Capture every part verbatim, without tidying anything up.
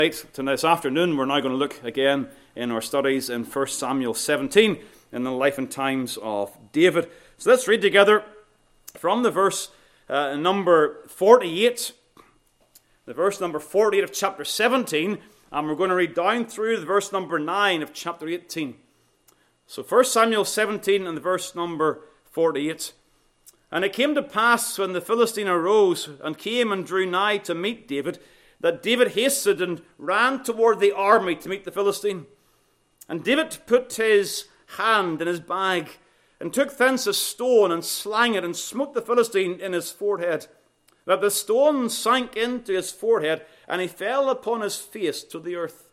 Tonight, this afternoon, we're now going to look again in our studies in First Samuel seventeen in the life and times of David. So let's read together from the verse uh, number forty-eight, the verse number forty-eight of chapter seventeen, and we're going to read down through the verse number nine of chapter eighteen. So First Samuel seventeen and the verse number forty-eight. And it came to pass when the Philistine arose and came and drew nigh to meet David, that David hasted and ran toward the army to meet the Philistine. And David put his hand in his bag, and took thence a stone, and slang it, and smote the Philistine in his forehead, that the stone sank into his forehead, and he fell upon his face to the earth.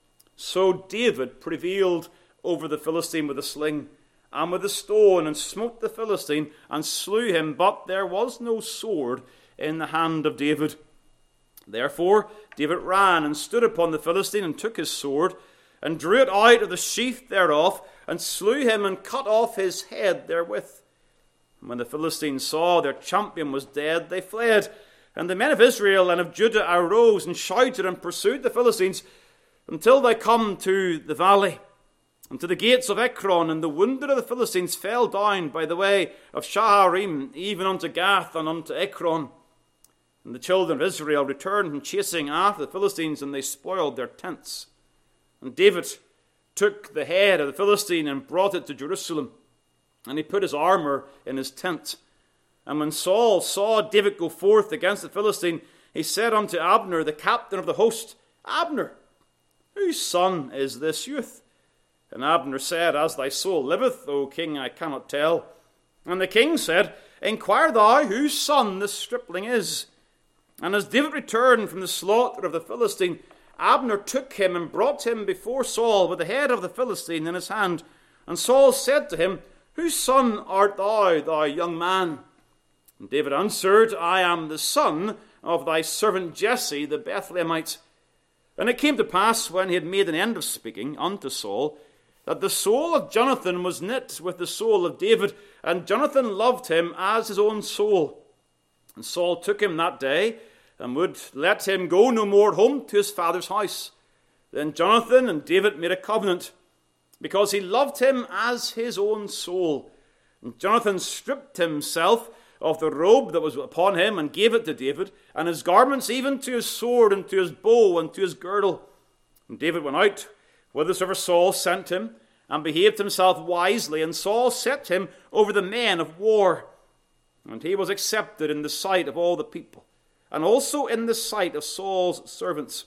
So David prevailed over the Philistine with a sling, and with a stone, and smote the Philistine, and slew him, but there was no sword in the hand of David. Therefore David ran and stood upon the Philistine, and took his sword, and drew it out of the sheath thereof, and slew him, and cut off his head therewith. And when the Philistines saw their champion was dead, they fled. And the men of Israel and of Judah arose and shouted and pursued the Philistines, until they come to the valley, and to the gates of Ekron. And the wounded of the Philistines fell down by the way of Shaharim, even unto Gath and unto Ekron. And the children of Israel returned from chasing after the Philistines, and they spoiled their tents. And David took the head of the Philistine and brought it to Jerusalem, and he put his armor in his tent. And when Saul saw David go forth against the Philistine, he said unto Abner, the captain of the host, Abner, whose son is this youth? And Abner said, As thy soul liveth, O king, I cannot tell. And the king said, Inquire thou whose son this stripling is. And as David returned from the slaughter of the Philistine, Abner took him and brought him before Saul with the head of the Philistine in his hand. And Saul said to him, Whose son art thou, thou young man? And David answered, I am the son of thy servant Jesse the Bethlehemite. And it came to pass, when he had made an end of speaking unto Saul, that the soul of Jonathan was knit with the soul of David, and Jonathan loved him as his own soul. And Saul took him that day, and would let him go no more home to his father's house. Then Jonathan and David made a covenant, because he loved him as his own soul. And Jonathan stripped himself of the robe that was upon him, and gave it to David, and his garments, even to his sword, and to his bow, and to his girdle. And David went out whithersoever Saul sent him, and behaved himself wisely, and Saul set him over the men of war. And he was accepted in the sight of all the people, and also in the sight of Saul's servants.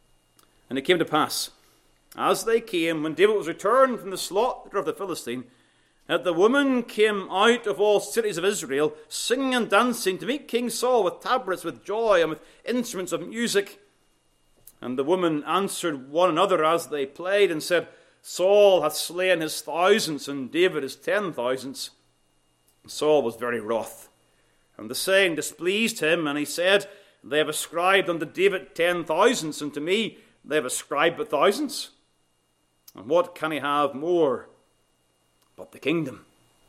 And it came to pass, as they came, when David was returned from the slaughter of the Philistine, that the women came out of all cities of Israel, singing and dancing, to meet King Saul with tabrets, with joy, and with instruments of music. And the women answered one another as they played, and said, Saul hath slain his thousands, and David his ten thousands. Saul was very wroth, and the saying displeased him, and he said, They have ascribed unto David ten thousands, and to me they have ascribed but thousands. And what can he have more but the kingdom?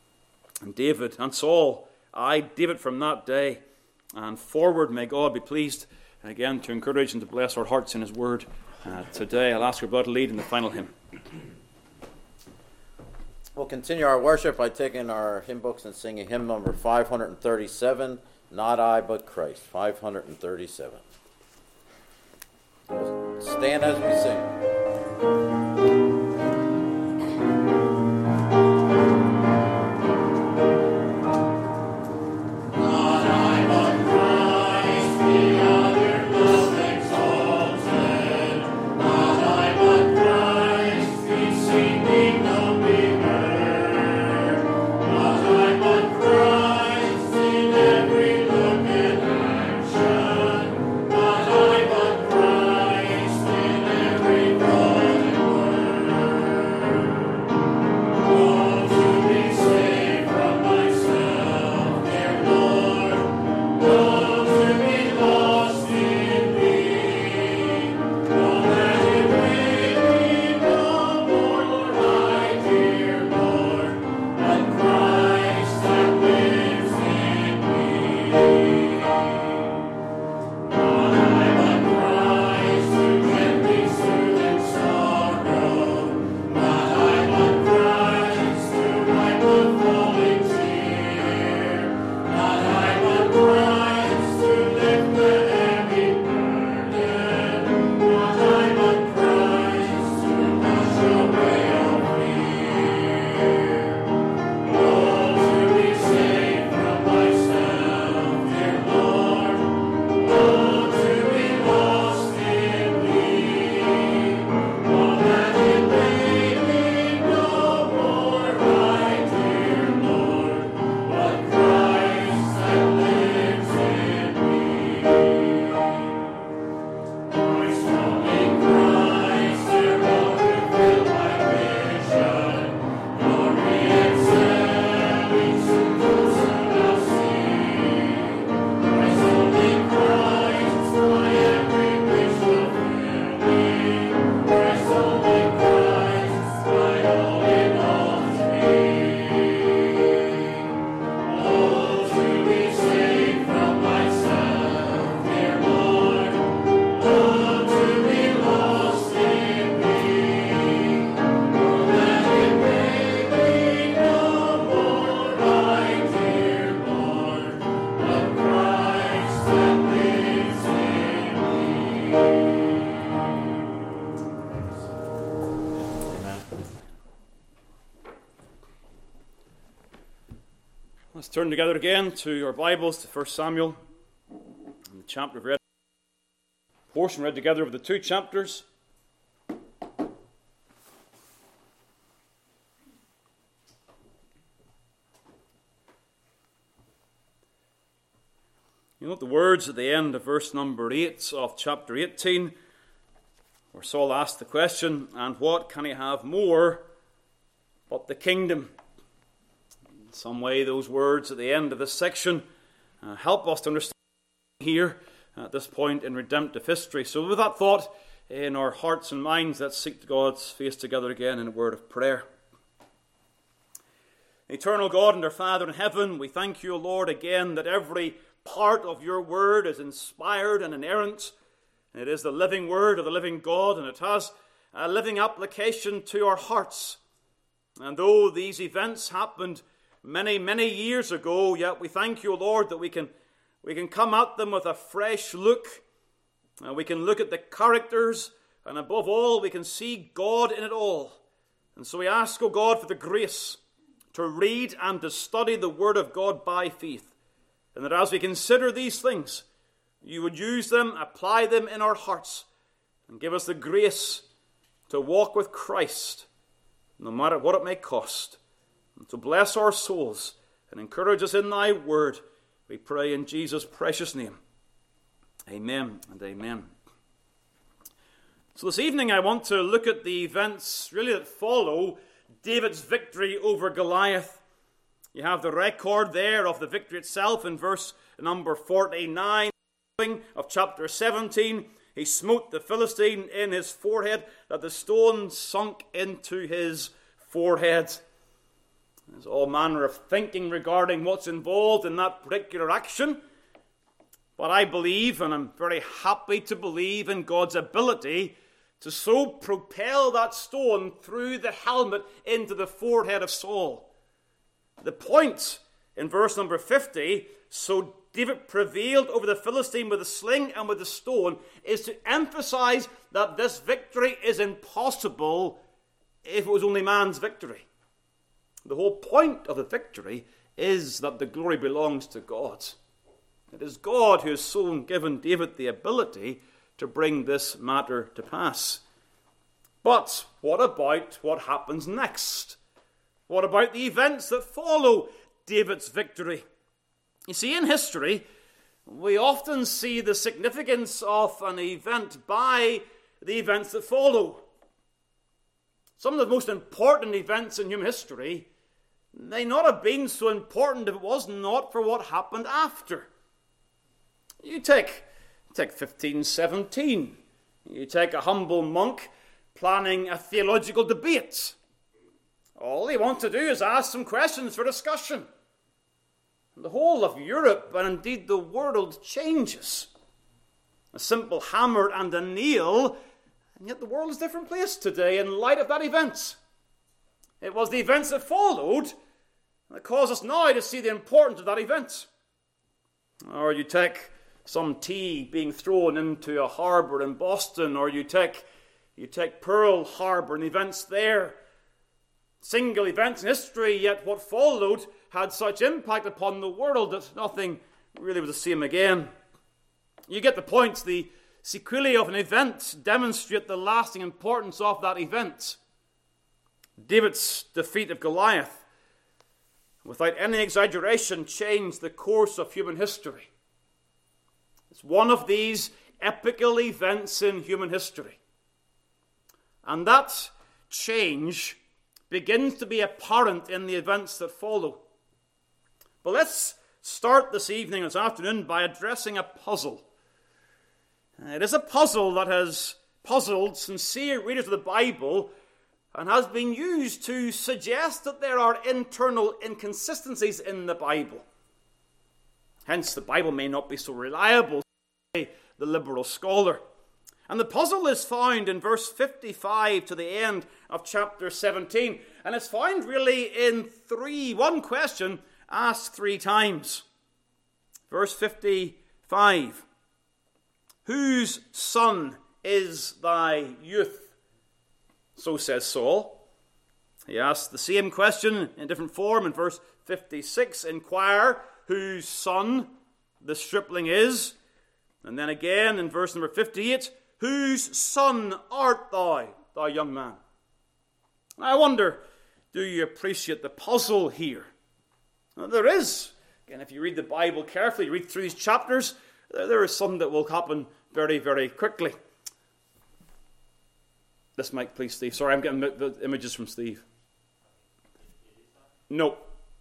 And David and Saul eyed David from that day, and forward may God be pleased again to encourage and to bless our hearts in his word. Uh, today I'll ask your brother to lead in the final hymn. We'll continue our worship by taking our hymn books and singing hymn number five thirty-seven, Not I But Christ, five thirty-seven. We'll stand as we sing. Not I, but Christ in every thought and word. Let's turn together again to our Bibles to First Samuel, and the chapter of read, portion read together of the two chapters. You note the words at the end of verse number eight of chapter eighteen, where Saul asked the question, "And what can he have more but the kingdom?" In some way, those words at the end of this section uh, help us to understand here at this point in redemptive history. So with that thought in our hearts and minds, let's seek God's face together again in a word of prayer. Eternal God and our Father in heaven, we thank you, O Lord, again that every part of your word is inspired and inerrant. It is the living word of the living God, and it has a living application to our hearts. And though these events happened many, many years ago, yet we thank you, Lord, that we can we can come at them with a fresh look. And we can look at the characters, and above all, we can see God in it all. And so we ask, O God, for the grace to read and to study the word of God by faith. And that as we consider these things, you would use them, apply them in our hearts, and give us the grace to walk with Christ, no matter what it may cost, and to bless our souls and encourage us in thy word. We pray in Jesus' precious name. Amen and amen. So this evening I want to look at the events really that follow David's victory over Goliath. You have the record there of the victory itself in verse number forty-nine of chapter seventeen. He smote the Philistine in his forehead, that the stone sunk into his forehead. There's all manner of thinking regarding what's involved in that particular action. But I believe, and I'm very happy to believe, in God's ability to so propel that stone through the helmet into the forehead of Saul. The point in verse number fifty, so David prevailed over the Philistine with a sling and with a stone, is to emphasize that this victory is impossible if it was only man's victory. The whole point of the victory is that the glory belongs to God. It is God who has so given David the ability to bring this matter to pass. But what about what happens next? What about the events that follow David's victory? You see, in history, we often see the significance of an event by the events that follow. Some of the most important events in human history may not have been so important if it was not for what happened after. You take, take fifteen seventeen. You take a humble monk planning a theological debate. All they want to do is ask some questions for discussion. And the whole of Europe, and indeed the world, changes. A simple hammer and a nail, and yet the world is a different place today in light of that event. It was the events that followed that cause us now to see the importance of that event. Or you take some tea being thrown into a harbour in Boston, or you take, you take Pearl Harbor and events there. Single events in history, yet what followed had such impact upon the world that nothing really was the same again. You get the point. The sequelae of an event demonstrate the lasting importance of that event. David's defeat of Goliath, without any exaggeration, changed the course of human history. It's one of these epical events in human history. And that change begins to be apparent in the events that follow. But let's start this evening, this afternoon, by addressing a puzzle. It is a puzzle that has puzzled sincere readers of the Bible and has been used to suggest that there are internal inconsistencies in the Bible. Hence, the Bible may not be so reliable, say the liberal scholar. And the puzzle is found in verse fifty-five to the end of chapter seventeen. And it's found really in three, one question asked three times. Verse fifty-five. Whose son is thy youth? So says Saul. He asks the same question in different form in verse fifty-six, inquire whose son the stripling is. And then again in verse number fifty-eight, whose son art thou, thou young man? I wonder, do you appreciate the puzzle here? Now, there is. Again, if you read the Bible carefully, read through these chapters, there is something that will happen very, very quickly. This mic, please, Steve. Sorry, I'm getting the images from Steve. No.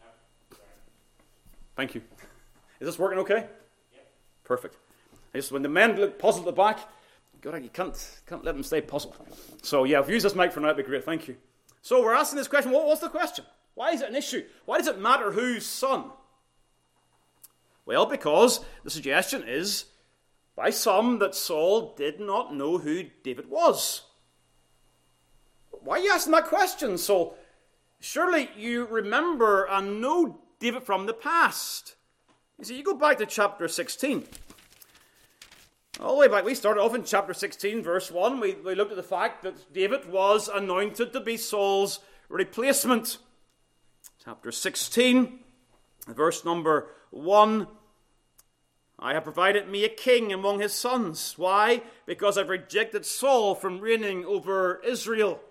Thank you. Is this working okay? Yep. Perfect. I just, when the men look puzzled at the back, God, you can't, can't let them stay puzzled. So, yeah, if you use this mic for now, that'd be great. Thank you. So, we're asking this question. What, what's the question? Why is it an issue? Why does it matter whose son? Well, because the suggestion is by some that Saul did not know who David was. Why are you asking that question, Saul? Surely you remember and know David from the past. You see, you go back to chapter sixteen. All the way back, we started off in chapter sixteen, verse one. We, we looked at the fact that David was anointed to be Saul's replacement. Chapter sixteen, verse number one. I have provided me a king among his sons. Why? Because I've rejected Saul from reigning over Israel.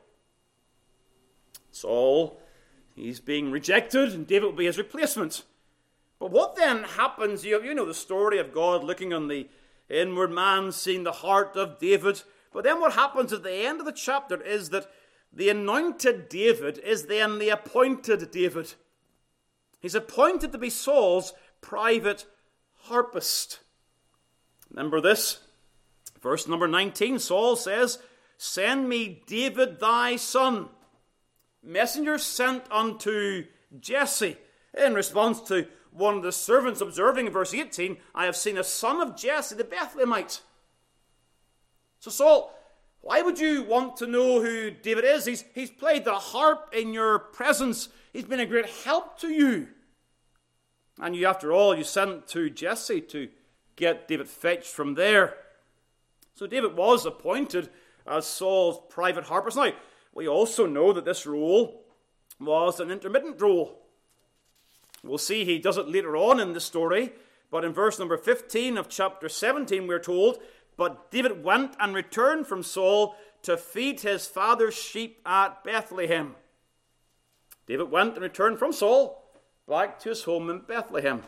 Saul, he's being rejected, and David will be his replacement. But what then happens? You, you know the story of God looking on the inward man, seeing the heart of David. But then what happens at the end of the chapter is that the anointed David is then the appointed David. He's appointed to be Saul's private harpist. Remember this? Verse number nineteen, Saul says, send me David thy son. Messenger sent unto Jesse. In response to one of the servants observing in verse eighteen, I have seen a son of Jesse the Bethlehemite. So Saul, why would you want to know who David is? He's, he's played the harp in your presence. He's been a great help to you. And you, after all, you sent to Jesse to get David fetched from there. So David was appointed as Saul's private harpist. Now, we also know that this role was an intermittent role. We'll see he does it later on in the story. But in verse number fifteen of chapter seventeen, we're told, but David went and returned from Saul to feed his father's sheep at Bethlehem. David went and returned from Saul back to his home in Bethlehem.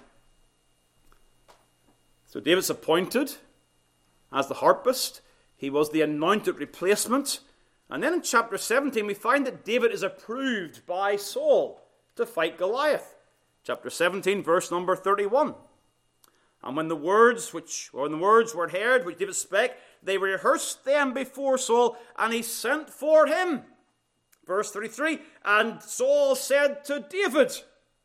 So David's appointed as the harpist. He was the anointed replacement. And then in chapter seventeen, we find that David is approved by Saul to fight Goliath. Chapter seventeen, verse number thirty-one. And when the words which, or when the words were heard, which David spake, they rehearsed them before Saul, and he sent for him. Verse thirty-three, and Saul said to David.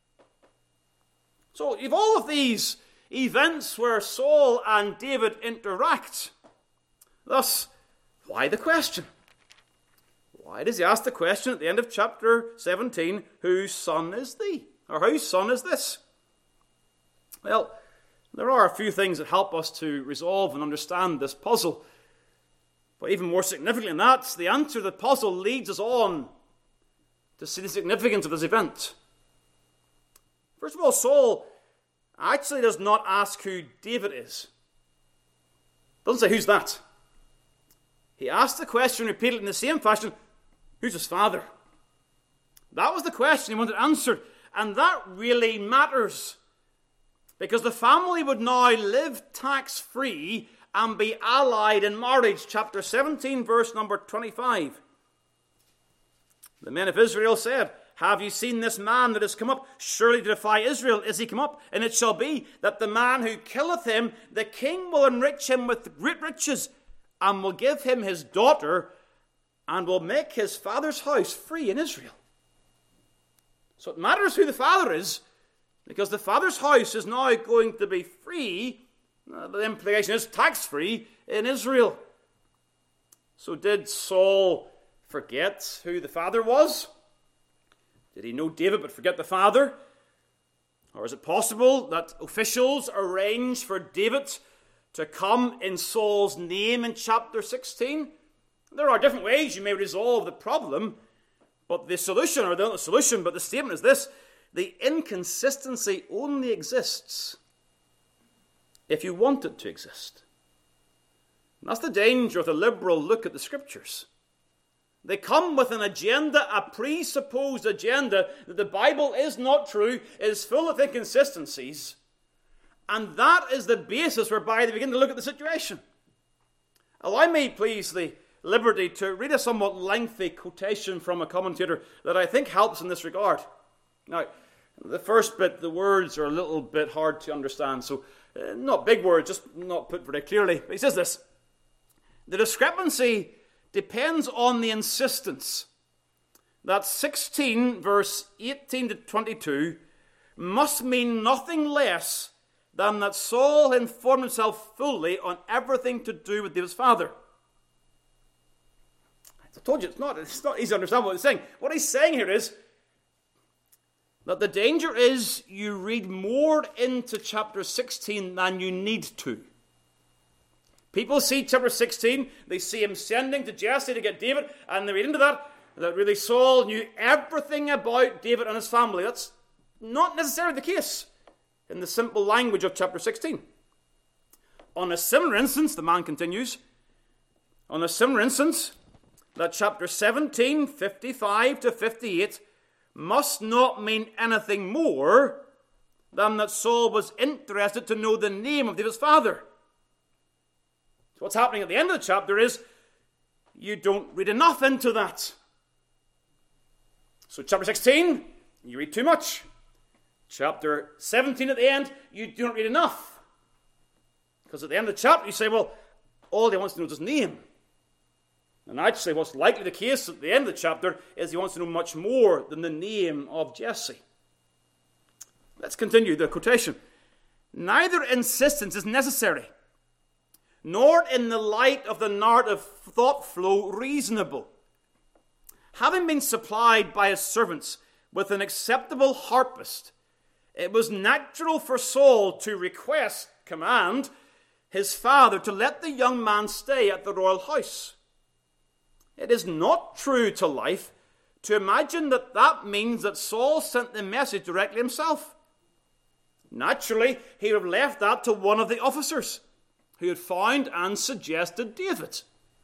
So you've all of these events where Saul and David interact. Thus, why the question? Why does he ask the question at the end of chapter seventeen, whose son is thee? Or whose son is this? Well, there are a few things that help us to resolve and understand this puzzle. But even more significantly than that, the answer to the puzzle leads us on to see the significance of this event. First of all, Saul actually does not ask who David is. Doesn't say, who's that? He asks the question repeatedly in the same fashion, who's his father? That was the question he wanted answered. And that really matters. Because the family would now live tax-free and be allied in marriage. Chapter seventeen, verse number twenty-five. The men of Israel said, have you seen this man that has come up? Surely to defy Israel is he come up. And it shall be that the man who killeth him, the king will enrich him with great riches, and will give him his daughter, and will make his father's house free in Israel. So it matters who the father is, because the father's house is now going to be free. Uh, the implication is tax-free in Israel. So did Saul forget who the father was? Did he know David but forget the father? Or is it possible that officials arranged for David to come in Saul's name in chapter sixteen? There are different ways you may resolve the problem, but the solution, or not the solution, but the statement is this: the inconsistency only exists if you want it to exist. And that's the danger of the liberal look at the Scriptures. They come with an agenda, a presupposed agenda, that the Bible is not true, it is full of inconsistencies, and that is the basis whereby they begin to look at the situation. Allow me, please, the liberty to read a somewhat lengthy quotation from a commentator that I think helps in this regard. Now, the first bit, the words are a little bit hard to understand, so uh, not big words, just not put very clearly. But he says this: the discrepancy depends on the insistence that sixteen, verse eighteen to twenty-two, must mean nothing less than that Saul informed himself fully on everything to do with David's father. I told you, it's not, it's not easy to understand what he's saying. What he's saying here is that the danger is you read more into chapter sixteen than you need to. People see chapter sixteen, they see him sending to Jesse to get David, and they read into that, that really Saul knew everything about David and his family. That's not necessarily the case in the simple language of chapter sixteen. On a similar instance, the man continues, on a similar instance, that chapter seventeen, fifty-five to fifty-eight, must not mean anything more than that Saul was interested to know the name of David's father. So what's happening at the end of the chapter is you don't read enough into that. So chapter sixteen, you read too much. Chapter seventeen at the end, you don't read enough. Because at the end of the chapter you say, well, all he wants to know is his name. And actually what's likely the case at the end of the chapter is he wants to know much more than the name of Jesse. Let's continue the quotation. Neither insistence is necessary, nor in the light of the narrative thought flow reasonable. Having been supplied by his servants with an acceptable harpist, it was natural for Saul to request, command, his father to let the young man stay at the royal house. It is not true to life to imagine that that means that Saul sent the message directly himself. Naturally, he would have left that to one of the officers who had found and suggested David.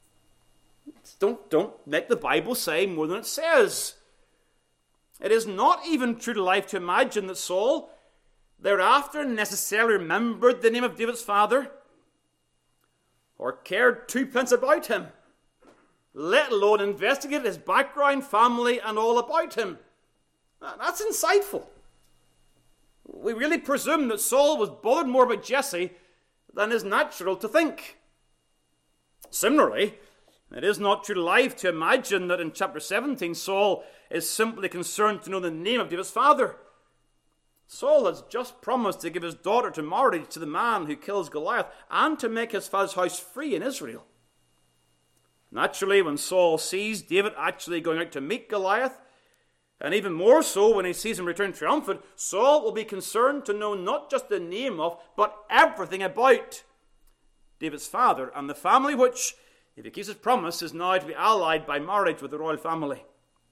Don't, don't make the Bible say more than it says. It is not even true to life to imagine that Saul thereafter necessarily remembered the name of David's father or cared twopence about him, let alone investigate his background, family, and all about him. That's insightful. We really presume that Saul was bothered more about Jesse than is natural to think. Similarly, it is not true to life to imagine that in chapter seventeen Saul is simply concerned to know the name of David's father. Saul has just promised to give his daughter to marriage to the man who kills Goliath and to make his father's house free in Israel. Naturally, when Saul sees David actually going out to meet Goliath, and even more so when he sees him return triumphant, Saul will be concerned to know not just the name of, but everything about David's father and the family which, if he keeps his promise, is now to be allied by marriage with the royal family.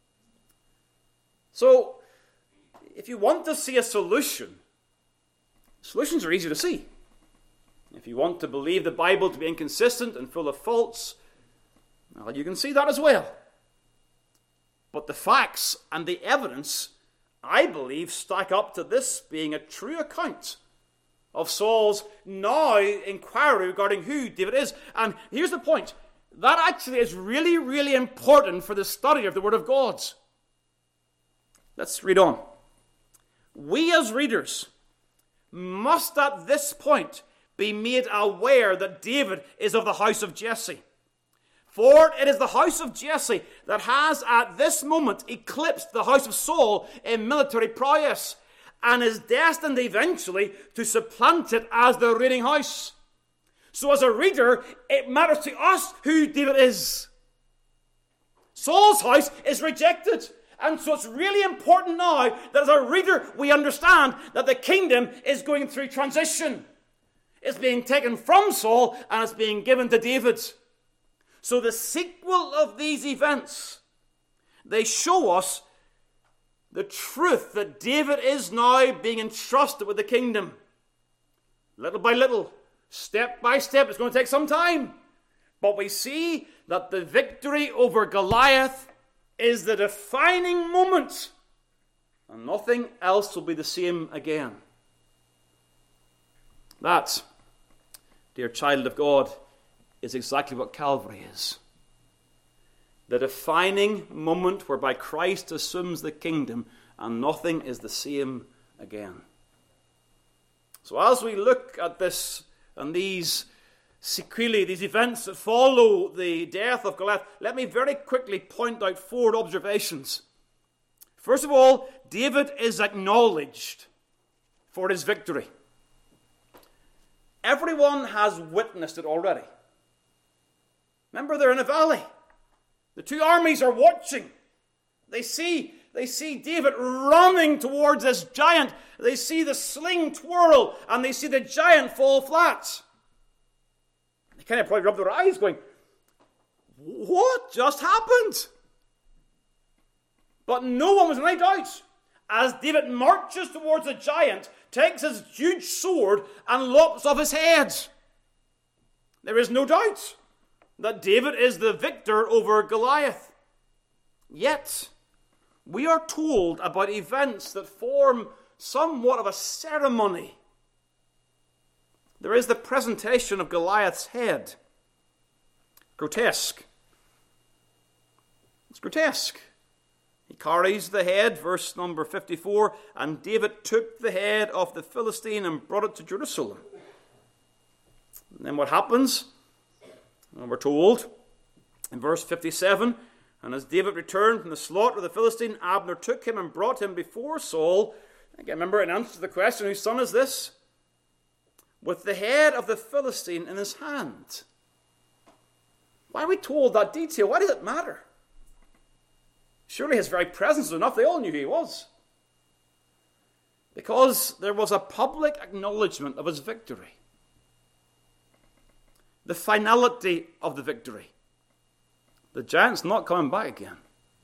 So, if you want to see a solution, solutions are easy to see. If you want to believe the Bible to be inconsistent and full of faults, well, you can see that as well. But the facts and the evidence, I believe, stack up to this being a true account of Saul's now inquiry regarding who David is. And here's the point. That actually is really, really important for the study of the Word of God. Let's read on. We as readers must at this point be made aware that David is of the house of Jesse. For it is the house of Jesse that has at this moment eclipsed the house of Saul in military prowess and is destined eventually to supplant it as the reigning house. So as a reader, it matters to us who David is. Saul's house is rejected. And so it's really important now that as a reader we understand that the kingdom is going through transition. It's being taken from Saul and it's being given to David. So the sequel of these events, they show us the truth that David is now being entrusted with the kingdom. Little by little, step by step, it's going to take some time. But we see that the victory over Goliath is the defining moment, and nothing else will be the same again. That, dear child of God, is exactly what Calvary is. The defining moment whereby Christ assumes the kingdom and nothing is the same again. So as we look at this and these sequelae, these events that follow the death of Goliath, let me very quickly point out four observations. First of all, David is acknowledged for his victory. Everyone has witnessed it already. Remember, they're in a valley. The two armies are watching. They see, they see David running towards this giant. They see the sling twirl, and they see the giant fall flat. They kind of probably rub their eyes going, what just happened? But no one was in any doubt. As David marches towards the giant, takes his huge sword and lops off his head. There is no doubt that David is the victor over Goliath. Yet, we are told about events that form somewhat of a ceremony. There is the presentation of Goliath's head. Grotesque. It's grotesque. He carries the head, verse number fifty-four, and David took the head of the Philistine and brought it to Jerusalem. And then what happens? Well, we're told in verse fifty-seven, and as David returned from the slaughter of the Philistine, Abner took him and brought him before Saul. Again, remember, in answer to the question, whose son is this? With the head of the Philistine in his hand. Why are we told that detail? Why does it matter? Surely his very presence was enough. They all knew who he was. Because there was a public acknowledgement of his victory. The finality of the victory. The giant's not coming back again.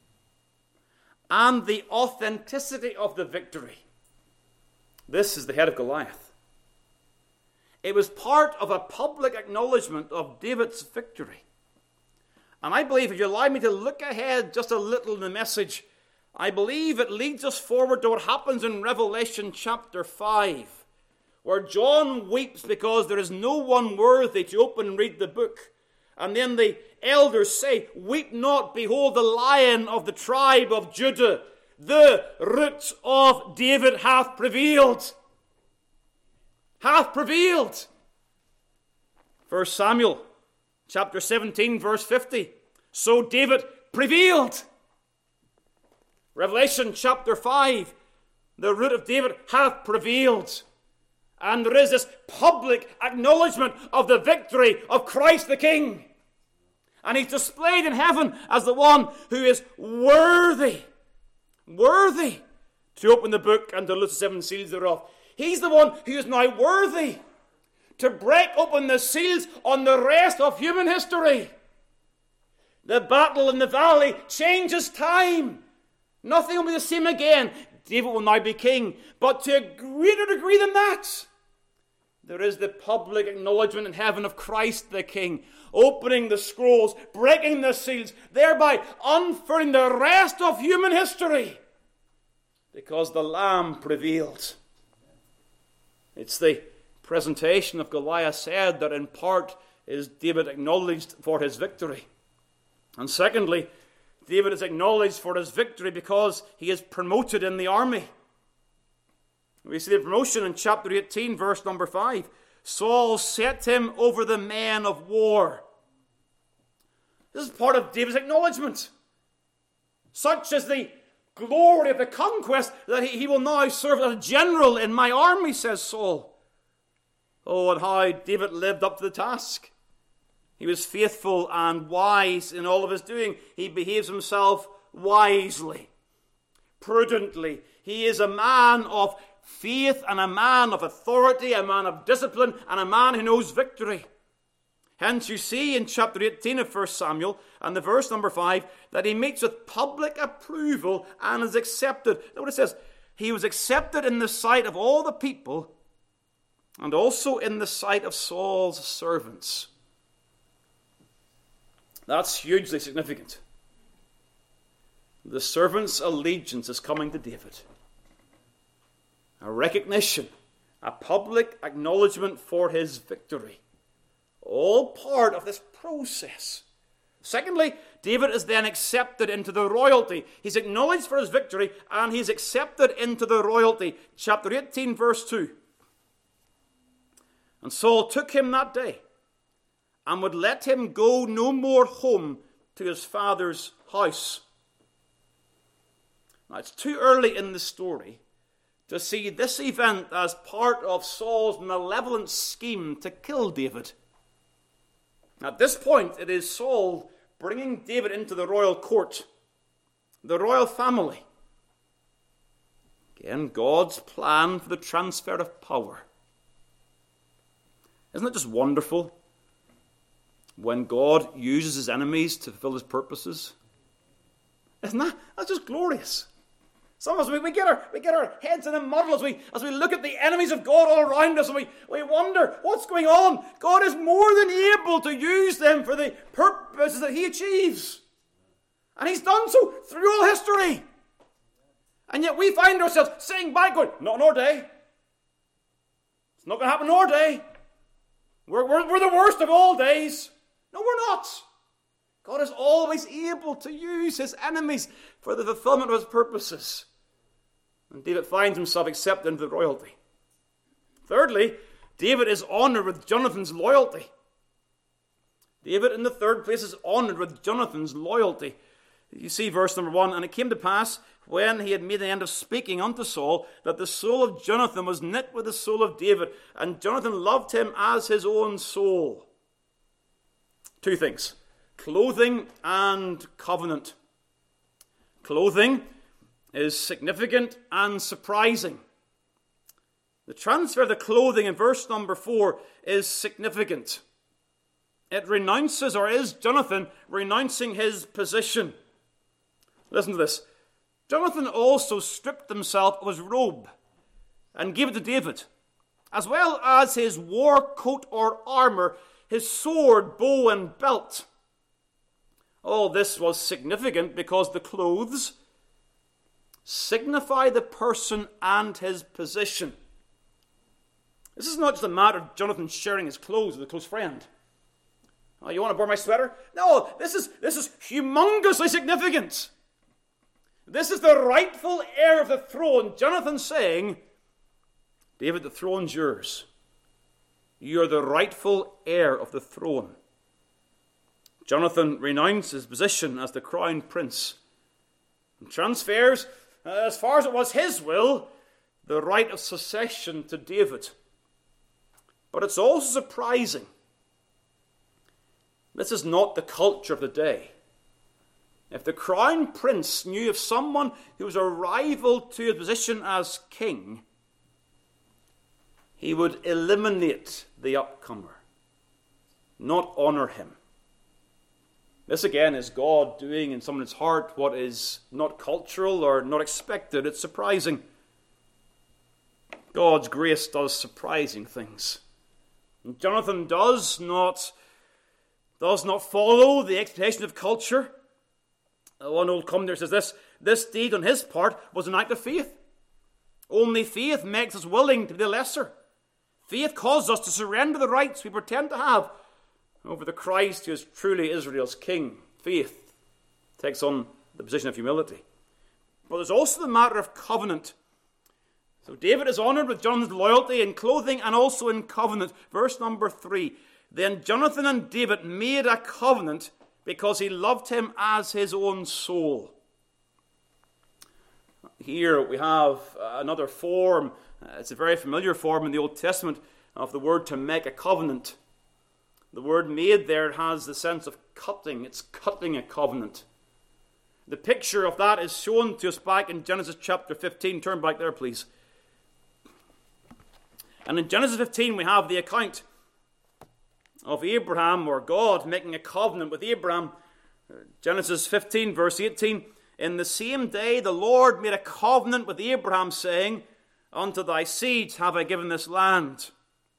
And the authenticity of the victory. This is the head of Goliath. It was part of a public acknowledgement of David's victory. And I believe, if you allow me to look ahead just a little in the message, I believe it leads us forward to what happens in Revelation chapter five, where John weeps because there is no one worthy to open and read the book. And then the elders say, weep not, behold the Lion of the tribe of Judah, the Root of David hath prevailed. Hath prevailed. First Samuel chapter seventeen, verse fifty. So David prevailed. Revelation chapter five. The Root of David hath prevailed. And there is this public acknowledgement of the victory of Christ the King. And he's displayed in heaven as the one who is worthy, worthy to open the book and to loose the seven seals thereof. He's the one who is now worthy to break open the seals on the rest of human history. The battle in the valley changes time. Nothing will be the same again. David will now be king. But to a greater degree than that, there is the public acknowledgement in heaven of Christ the King, opening the scrolls, breaking the seals, thereby unfurling the rest of human history, because the Lamb prevailed. It's the presentation of Goliath's head that in part is David acknowledged for his victory. And secondly, David is acknowledged for his victory because he is promoted in the army. We see the promotion in chapter eighteen, verse number five. Saul set him over the men of war. This is part of David's acknowledgement. Such is the glory of the conquest that he, he will now serve as a general in my army, says Saul. Oh, and how David lived up to the task. He was faithful and wise in all of his doing. He behaves himself wisely, prudently. He is a man of faith and a man of authority, a man of discipline, and a man who knows victory. Hence you see in chapter eighteen of First Samuel and the verse number five that he meets with public approval and is accepted. Notice it says, he was accepted in the sight of all the people and also in the sight of Saul's servants. That's hugely significant. The servant's allegiance is coming to David. A recognition, a public acknowledgement for his victory. All part of this process. Secondly, David is then accepted into the royalty. He's acknowledged for his victory and he's accepted into the royalty. Chapter eighteen, verse two. And Saul took him that day and would let him go no more home to his father's house. Now, it's too early in the story to see this event as part of Saul's malevolent scheme to kill David. At this point, it is Saul bringing David into the royal court, the royal family. Again, God's plan for the transfer of power. Isn't it just wonderful when God uses his enemies to fulfill his purposes? Isn't that? That's just glorious. Some of us, we, we, get our, we get our heads in a muddle as we, as we look at the enemies of God all around us and we, we wonder, what's going on? God is more than able to use them for the purposes that he achieves. And he's done so through all history. And yet we find ourselves sitting back going, not in our day. It's not going to happen in our day. We're, we're, we're the worst of all days. No, we're not. God is always able to use his enemies for the fulfillment of his purposes. And David finds himself accepted into the royalty. Thirdly, David is honored with Jonathan's loyalty. David, in the third place, is honored with Jonathan's loyalty. You see verse number one, and it came to pass, when he had made the end of speaking unto Saul, that the soul of Jonathan was knit with the soul of David, and Jonathan loved him as his own soul. Two things. Clothing and covenant. Clothing is significant and surprising. The transfer of the clothing in verse number four is significant. It renounces, or is Jonathan renouncing his position. Listen to this. Jonathan also stripped himself of his robe and gave it to David, as well as his war coat or armor, his sword, bow, and belt. All this was significant because the clothes signify the person and his position. This is not just a matter of Jonathan sharing his clothes with a close friend. Oh, you want to borrow my sweater? No, this is, this is humongously significant. This is the rightful heir of the throne. Jonathan saying, David, the throne's yours. You are the rightful heir of the throne. Jonathan renounced his position as the crown prince and transfers, as far as it was his will, the right of succession to David. But it's also surprising. This is not the culture of the day. If the crown prince knew of someone who was a rival to his position as king, he would eliminate the upcomer, not honor him. This again is God doing in someone's heart what is not cultural or not expected. It's surprising. God's grace does surprising things. And Jonathan does not, does not follow the expectation of culture. One old commentator says this, this deed on his part was an act of faith. Only faith makes us willing to be the lesser. Faith causes us to surrender the rights we pretend to have over the Christ who is truly Israel's king. Faith takes on the position of humility. But there's also the matter of covenant. So David is honored with Jonathan's loyalty in clothing and also in covenant. Verse number three. Then Jonathan and David made a covenant because he loved him as his own soul. Here we have another form. It's a very familiar form in the Old Testament of the word to make a covenant. The word made there has the sense of cutting. It's cutting a covenant. The picture of that is shown to us back in Genesis chapter fifteen. Turn back there, please. And in Genesis fifteen we have the account of Abraham, or God making a covenant with Abraham. Genesis fifteen, verse eighteen, in the same day the Lord made a covenant with Abraham, saying, unto thy seeds have I given this land.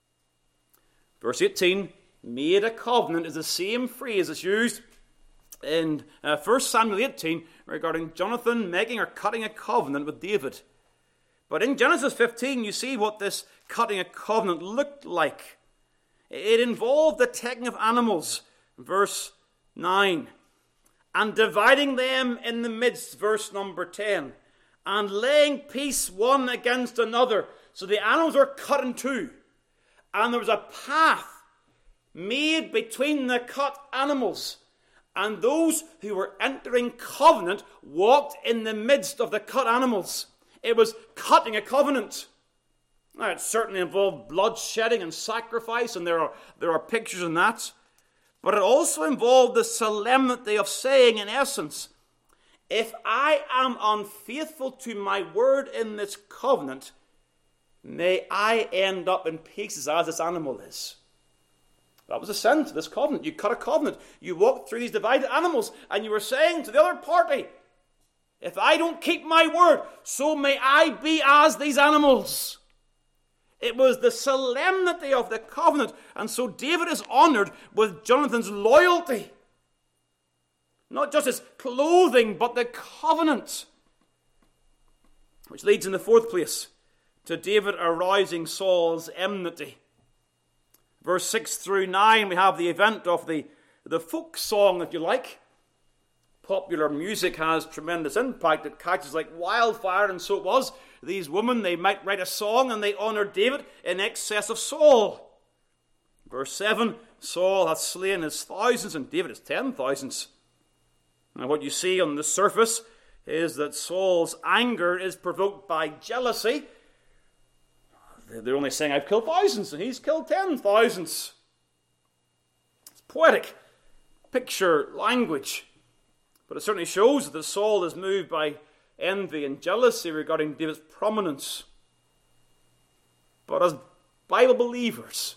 Verse eighteen, made a covenant, is the same phrase that's used in uh, First Samuel eighteen regarding Jonathan making or cutting a covenant with David. But in Genesis fifteen, you see what this cutting a covenant looked like. It involved the taking of animals, verse nine, and dividing them in the midst, verse number ten, and laying peace one against another. So the animals were cut in two, and there was a path made between the cut animals, and those who were entering covenant walked in the midst of the cut animals. It was cutting a covenant. Now, it certainly involved bloodshedding and sacrifice, and there are, there are pictures in that. But it also involved the solemnity of saying, in essence, if I am unfaithful to my word in this covenant, may I end up in pieces as this animal is. That was the sense of this covenant. You cut a covenant. You walked through these divided animals, and you were saying to the other party, if I don't keep my word, so may I be as these animals. It was the solemnity of the covenant. And so David is honored with Jonathan's loyalty. Not just his clothing, but the covenant. Which leads in the fourth place to David arousing Saul's enmity. Verse six through nine, we have the event of the, the folk song, if you like. Popular music has tremendous impact. It catches like wildfire, and so it was. These women, they might write a song, and they honored David in excess of Saul. Verse seven, Saul hath slain his thousands, and David his ten thousands. Now what you see on the surface is that Saul's anger is provoked by jealousy. They're only saying, I've killed thousands, and he's killed ten thousands. It's poetic picture language. But it certainly shows that Saul is moved by envy and jealousy regarding David's prominence. But as Bible believers,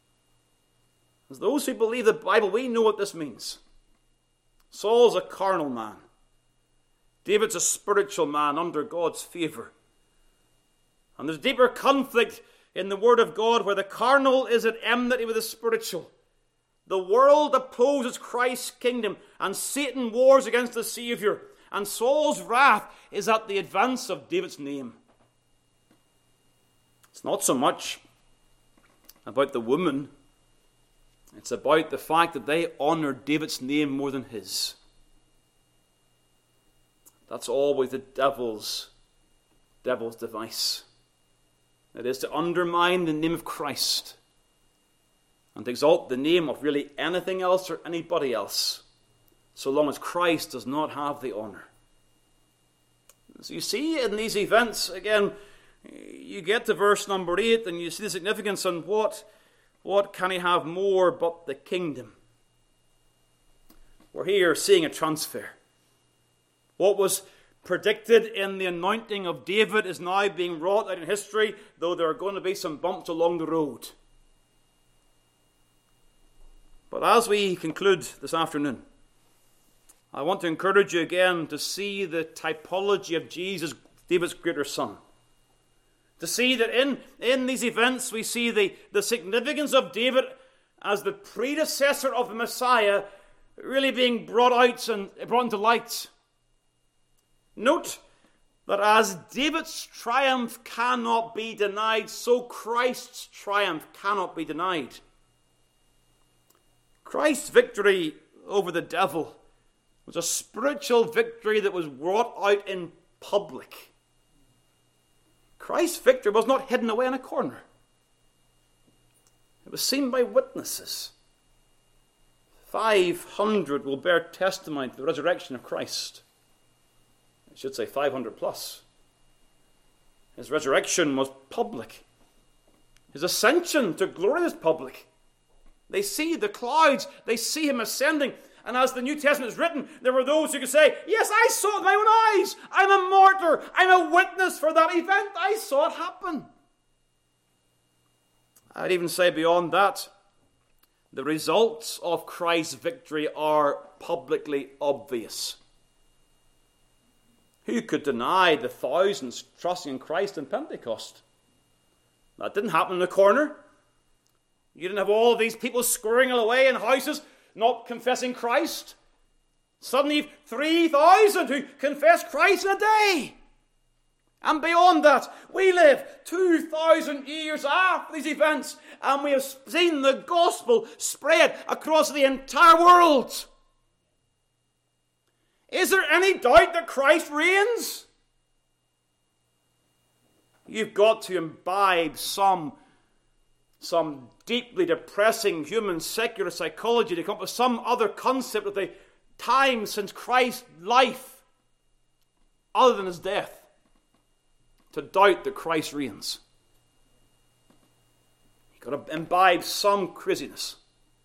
as those who believe the Bible, we know what this means. Saul's a carnal man. David's a spiritual man under God's favour. And there's deeper conflict in the Word of God where the carnal is at enmity with the spiritual. The world opposes Christ's kingdom, and Satan wars against the Saviour. And Saul's wrath is at the advance of David's name. It's not so much about the woman. It's about the fact that they honour David's name more than his. That's always the devil's, devil's device. It is to undermine the name of Christ and to exalt the name of really anything else or anybody else, so long as Christ does not have the honour. So you see in these events, again, you get to verse number eight, and you see the significance on what, what can he have more but the kingdom. We're here seeing a transfer. What was predicted in the anointing of David is now being wrought out in history, though there are going to be some bumps along the road. But as we conclude this afternoon, I want to encourage you again to see the typology of Jesus, David's greater son. To see that in, in these events we see the, the significance of David as the predecessor of the Messiah really being brought out and brought into light. Note that as David's triumph cannot be denied, so Christ's triumph cannot be denied. Christ's victory over the devil was a spiritual victory that was wrought out in public. Christ's victory was not hidden away in a corner. It was seen by witnesses. Five hundred will bear testimony to the resurrection of Christ. I should say five hundred plus. His resurrection was public. His ascension to glory was public. They see the clouds. They see him ascending. And as the New Testament is written, there were those who could say, yes, I saw it with my own eyes. I'm a martyr. I'm a witness for that event. I saw it happen. I'd even say beyond that, The results of Christ's victory are publicly obvious. Who could deny the thousands trusting in Christ in Pentecost? That didn't happen in a corner. You didn't have all of these people scurrying away in houses not confessing Christ. Suddenly you've three thousand who confess Christ in a day. And beyond that, we live two thousand years after these events, and we have seen the gospel spread across the entire world. Is there any doubt that Christ reigns? You've got to imbibe some, some deeply depressing human secular psychology to come up with some other concept of the time since Christ's life, other than his death, to doubt that Christ reigns. You've got to imbibe some craziness.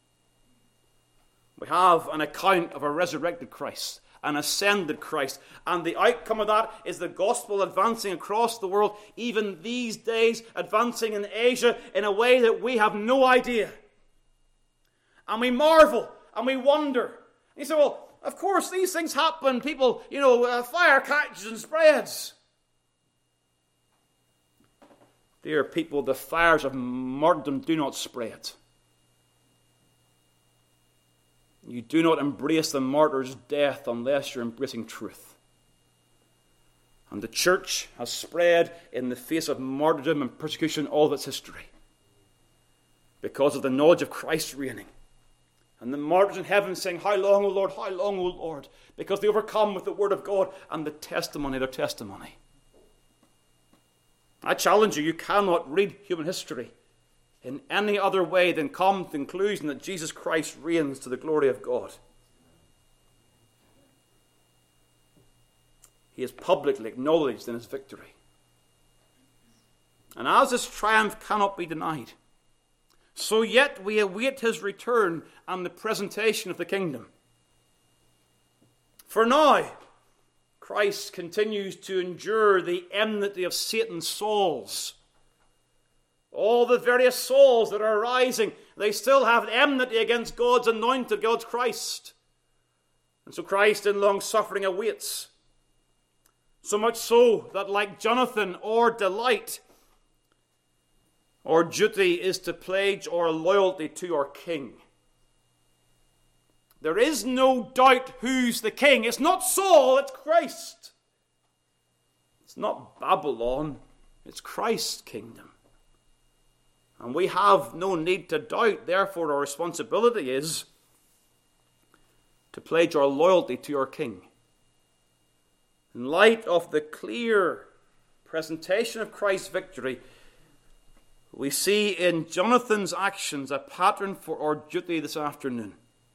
We have an account of a resurrected Christ, an ascended Christ, and the outcome of that is the gospel advancing across the world, even these days, advancing in Asia in a way that we have no idea. And we marvel, and we wonder. You say, well, of course, these things happen. People, you know, uh, fire catches and spreads. Dear people, the fires of martyrdom do not spread. You do not embrace the martyr's death unless you're embracing truth. And the church has spread in the face of martyrdom and persecution all of its history, because of the knowledge of Christ reigning. And the martyrs in heaven saying, how long, O Lord, how long, O Lord? Because they overcome with the word of God and the testimony of their testimony. I challenge you, you cannot read human history in any other way than come to the conclusion that Jesus Christ reigns to the glory of God. He is publicly acknowledged in his victory. And as his triumph cannot be denied, so yet we await his return and the presentation of the kingdom. For now, Christ continues to endure the enmity of Satan's souls. All the various souls that are rising, they still have enmity against God's anointed, God's Christ. And so Christ in long suffering awaits. So much so that like Jonathan, our delight, our duty is to pledge our loyalty to our King. There is no doubt who's the king. It's not Saul, it's Christ. It's not Babylon, it's Christ's kingdom. And we have no need to doubt, therefore our responsibility is to pledge our loyalty to our King. In light of the clear presentation of Christ's victory, we see in Jonathan's actions a pattern for our duty this afternoon.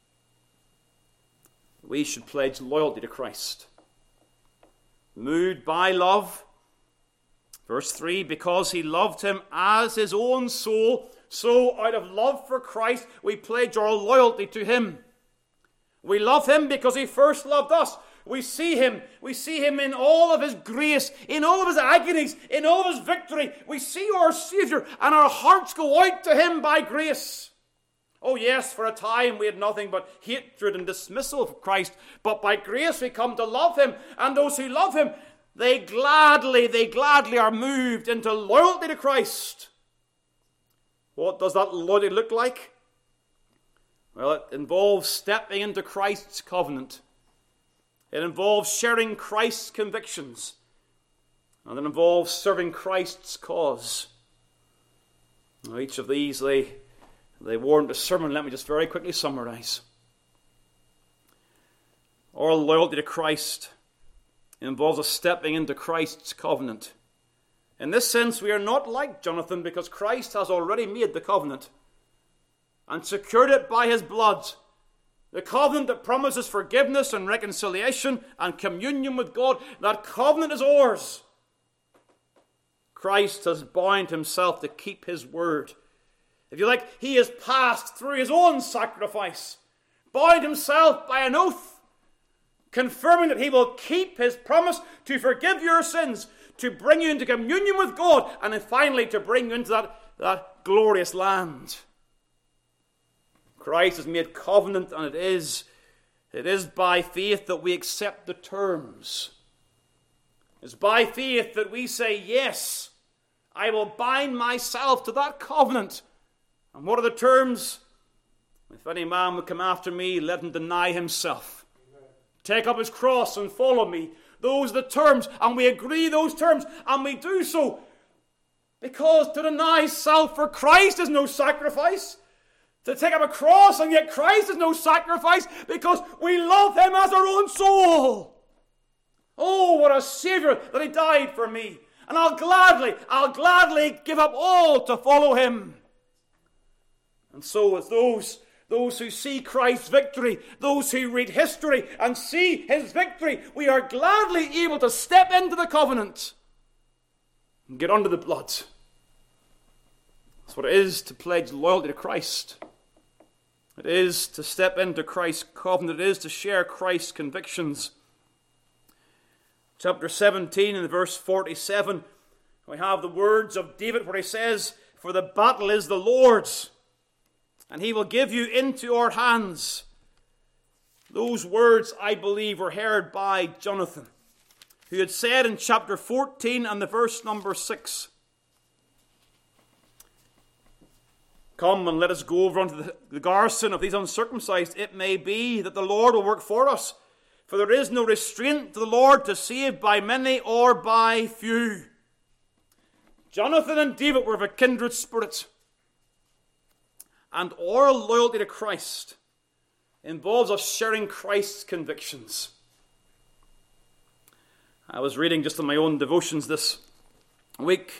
We should pledge loyalty to Christ. Moved by love, verse three, because he loved him as his own soul, so out of love for Christ, we pledge our loyalty to him. We love him because he first loved us. We see him. We see him in all of his grace, in all of his agonies, in all of his victory. We see our Savior, and our hearts go out to him by grace. Oh yes, for a time we had nothing but hatred and dismissal of Christ, but by grace we come to love him, and those who love him, they gladly, they gladly are moved into loyalty to Christ. What does that loyalty look like? Well, it involves stepping into Christ's covenant. It involves sharing Christ's convictions. And it involves serving Christ's cause. Now, each of these, they, they warrant a sermon. Let me just very quickly summarize. Our loyalty to Christ involves us stepping into Christ's covenant. In this sense, we are not like Jonathan because Christ has already made the covenant and secured it by his blood. The covenant that promises forgiveness and reconciliation and communion with God, that covenant is ours. Christ has bound himself to keep his word. If you like, he has passed through his own sacrifice, bound himself by an oath, confirming that he will keep his promise to forgive your sins, to bring you into communion with God, and then finally to bring you into that, that glorious land. Christ has made covenant, and it is, it is by faith that we accept the terms. It's by faith that we say, yes, I will bind myself to that covenant. And what are the terms? If any man would come after me, let him deny himself. Amen. Take up his cross and follow me. Those are the terms, and we agree those terms, and we do so because to deny self for Christ is no sacrifice. To take up a cross and yet Christ is no sacrifice because we love him as our own soul. Oh, what a Savior that he died for me. And I'll gladly, I'll gladly give up all to follow him. And so as those, those who see Christ's victory, those who read history and see his victory, we are gladly able to step into the covenant and get under the blood. That's what it is to pledge loyalty to Christ. It is to step into Christ's covenant. It is to share Christ's convictions. Chapter seventeen and verse forty-seven, we have the words of David where he says, "For the battle is the Lord's, and he will give you into our hands." Those words, I believe, were heard by Jonathan, who had said in chapter fourteen and the verse number six, "Come and let us go over unto the, the garrison of these uncircumcised. It may be that the Lord will work for us. For there is no restraint to the Lord to save by many or by few." Jonathan and David were of a kindred spirit. And our loyalty to Christ involves us sharing Christ's convictions. I was reading just in my own devotions this week.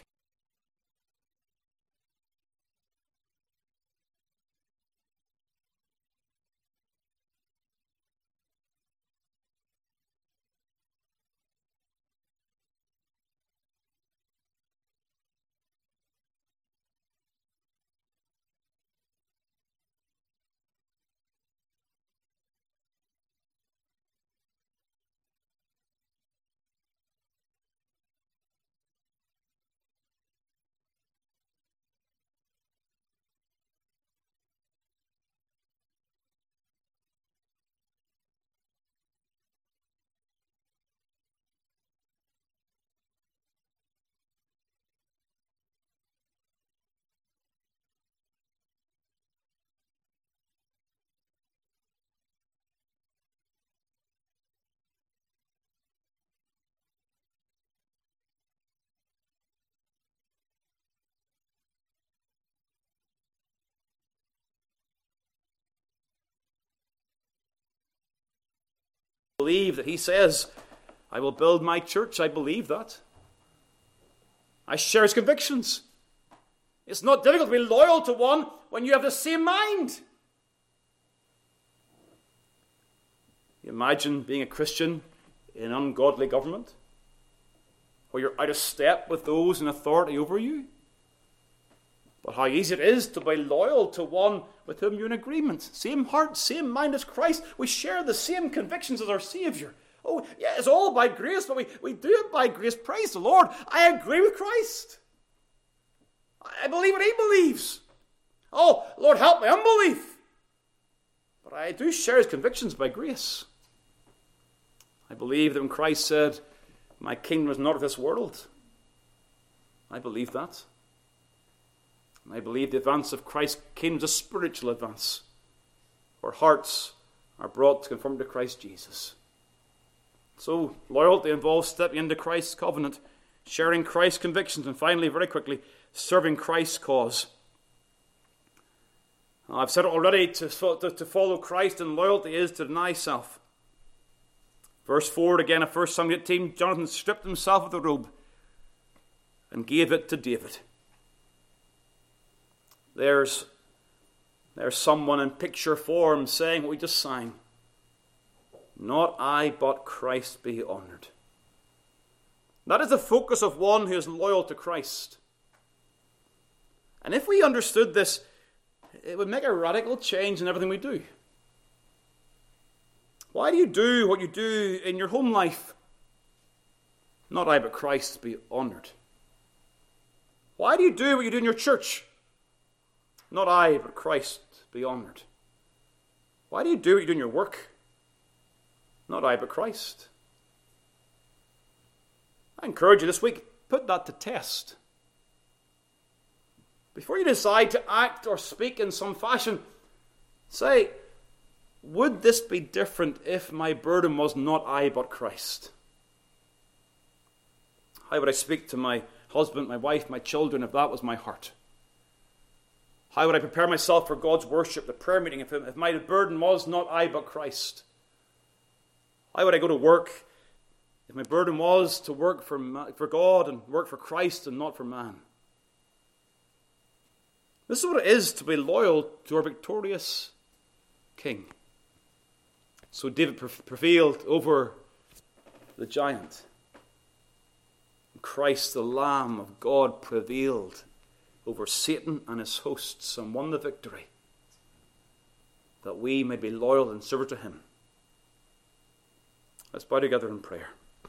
Believe that he says, "I will build my church." I believe that. I share his convictions. It's not difficult to be loyal to one when you have the same mind. You imagine being a Christian in ungodly government, where you're out of step with those in authority over you. But how easy it is to be loyal to one with whom you're in agreement. Same heart, same mind as Christ. We share the same convictions as our Savior. Oh, yeah, it's all by grace, but we, we do it by grace. Praise the Lord. I agree with Christ. I believe what he believes. Oh, Lord, help my unbelief. But I do share his convictions by grace. I believe that when Christ said, "My kingdom is not of this world," I believe that. And I believe the advance of Christ's kingdom is a spiritual advance, where hearts are brought to conform to Christ Jesus. So, loyalty involves stepping into Christ's covenant, sharing Christ's convictions, and finally, very quickly, serving Christ's cause. Now, I've said it already, to, to, to follow Christ in loyalty is to deny self. Verse four again of First Samuel eighteen, Jonathan stripped himself of the robe and gave it to David. There's, there's someone in picture form saying what we just sang. Not I, but Christ be honored. That is the focus of one who is loyal to Christ. And if we understood this, it would make a radical change in everything we do. Why do you do what you do in your home life? Not I, but Christ be honored. Why do you do what you do in your church? Not I, but Christ be honored. Why do you do what you do in your work? Not I, but Christ. I encourage you this week, put that to test. Before you decide to act or speak in some fashion, say, would this be different if my burden was not I, but Christ? How would I speak to my husband, my wife, my children if that was my heart? How would I prepare myself for God's worship, the prayer meeting, if, if my burden was not I, but Christ? How would I go to work if my burden was to work for, for God and work for Christ and not for man? This is what it is to be loyal to our victorious King. So David prevailed over the giant. Christ, the Lamb of God, prevailed over Satan and his hosts and won the victory, that we may be loyal and serve to him. Let's bow together in prayer.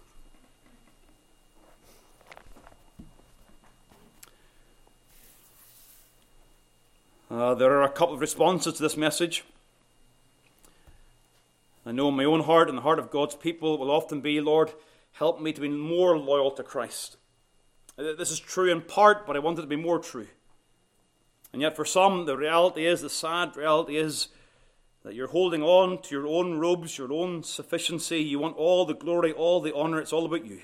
Uh, there are a couple of responses to this message. I know in my own heart and the heart of God's people will often be, Lord, help me to be more loyal to Christ. This is true in part, but I want it to be more true. And yet for some, the reality is, the sad reality is, that you're holding on to your own robes, your own sufficiency. You want all the glory, all the honor. It's all about you.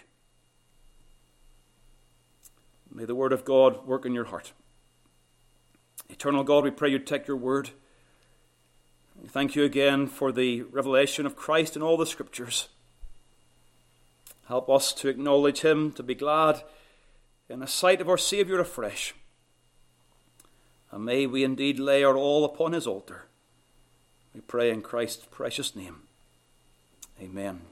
May the word of God work in your heart. Eternal God, we pray you take your word. We thank you again for the revelation of Christ in all the scriptures. Help us to acknowledge him, to be glad in the sight of our Saviour afresh. And may we indeed lay our all upon his altar. We pray in Christ's precious name. Amen.